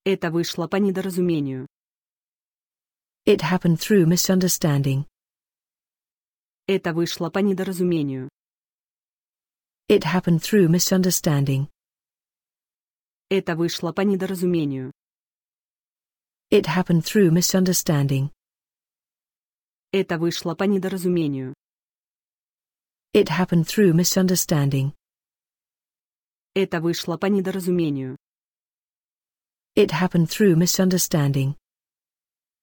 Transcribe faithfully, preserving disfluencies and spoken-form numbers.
Это вышло по недоразумению. It happened through misunderstanding. Это вышло по недоразумению. It happened through misunderstanding. Это вышло по недоразумению. It happened through misunderstanding. Это вышло по недоразумению. It happened through misunderstanding. Это вышло по недоразумению. It happened through misunderstanding.